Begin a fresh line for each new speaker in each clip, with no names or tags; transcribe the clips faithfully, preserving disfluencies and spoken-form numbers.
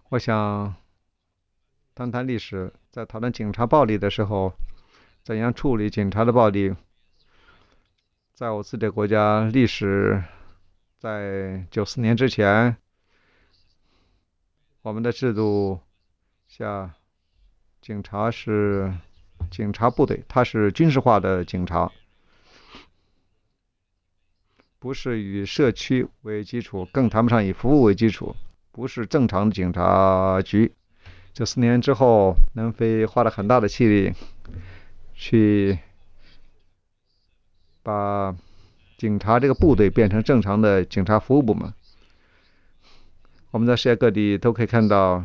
我想谈谈历史，在讨论警察暴力的时候，怎样处理警察的暴力。在我自己的国家，历史在九四年之前，我们的制度下，警察是警察部队，它是军事化的警察，不是以社区为基础，更谈不上以服务为基础，不是正常的警察局。九四年之后，南非花了很大的气力去把警察这个部队变成正常的警察服务部门。我们在世界各地都可以看到，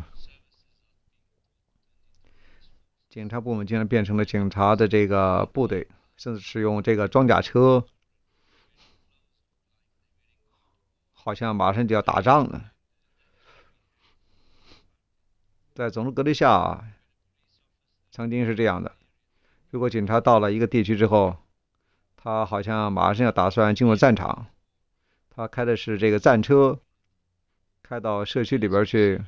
警察部门竟然变成了警察的这个部队，甚至使用这个装甲车，好像马上就要打仗了。在种族隔离下，曾经是这样的：如果警察到了一个地区之后，他好像马上要打算进入战场，他开的是这个战车，开到社区里边去。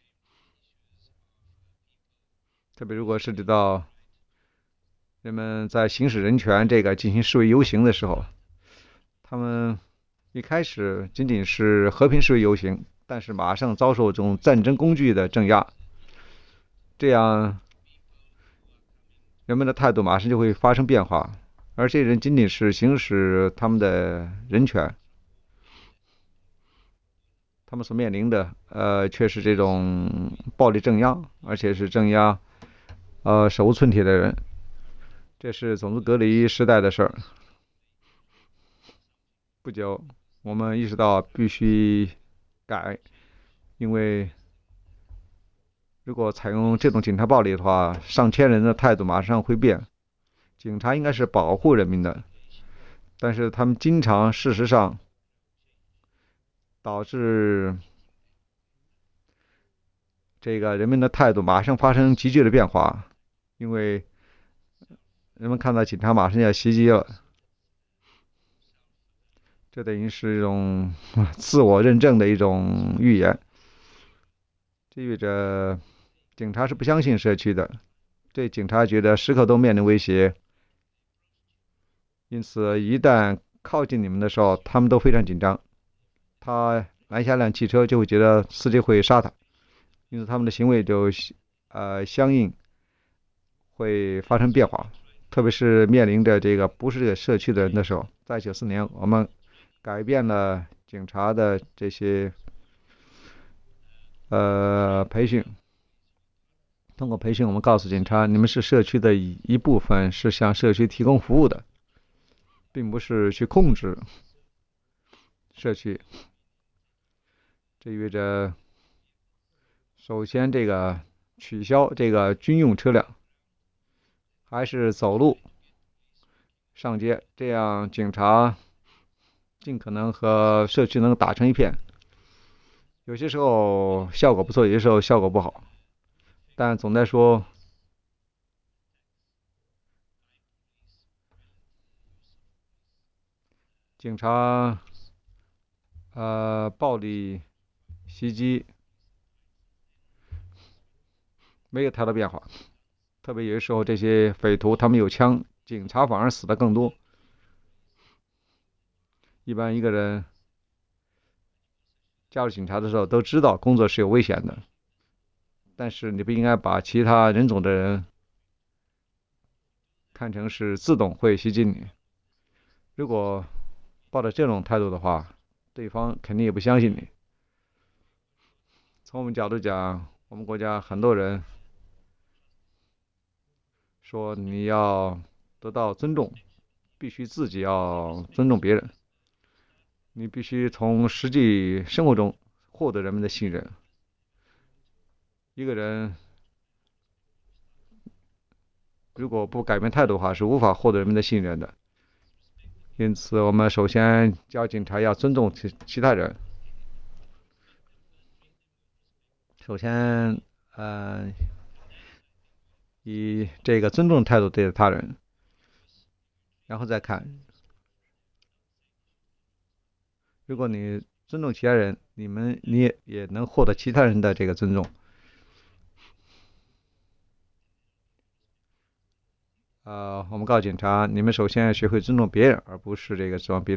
特别如果涉及到人们在行使人权这个进行示威游行的时候，他们一开始仅仅是和平示威游行，但是马上遭受这种战争工具的镇压，这样人们的态度马上就会发生变化。而这些人仅仅是行使他们的人权，他们所面临的呃却是这种暴力镇压，而且是镇压呃手无寸铁的人。这是种族隔离时代的事儿。不久，我们意识到必须改，因为如果采用这种警察暴力的话，上千人的态度马上会变。警察应该是保护人民的，但是他们经常事实上导致这个人们的态度马上发生急剧的变化，因为人们看到警察马上要袭击了，这等于是一种自我认证的一种预言，这意味着警察是不相信社区的，对警察觉得时刻都面临威胁，因此一旦靠近你们的时候，他们都非常紧张。他拦下辆汽车就会觉得司机会杀他，因此他们的行为就呃相应会发生变化。特别是面临着这个不是这个社区的人的时候，在九四年我们改变了警察的这些呃培训。通过培训，我们告诉警察，你们是社区的一一部分，是向社区提供服务的，并不是去控制社区。这意味着，首先这个取消这个军用车辆，还是走路上街，这样警察尽可能和社区能打成一片。有些时候效果不错，有些时候效果不好，但总的来说，警察呃暴力袭击没有太大变化。特别有的时候这些匪徒他们有枪，警察反而死的更多。一般一个人加入警察的时候都知道工作是有危险的，但是你不应该把其他人种的人看成是自动会袭击你。如果抱着这种态度的话，对方肯定也不相信你。从我们角度讲，我们国家很多人说你要得到尊重，必须自己要尊重别人，你必须从实际生活中获得人们的信任。一个人如果不改变态度的话，是无法获得人们的信任的。因此，我们首先教警察要尊重其其他人。首先，呃，以这个尊重态度对待他人，然后再看，如果你尊重其他人，你们你也也能获得其他人的这个尊重。 呃，我们告诉警察，你们首先要学会尊重别人，而不是这个指望别人。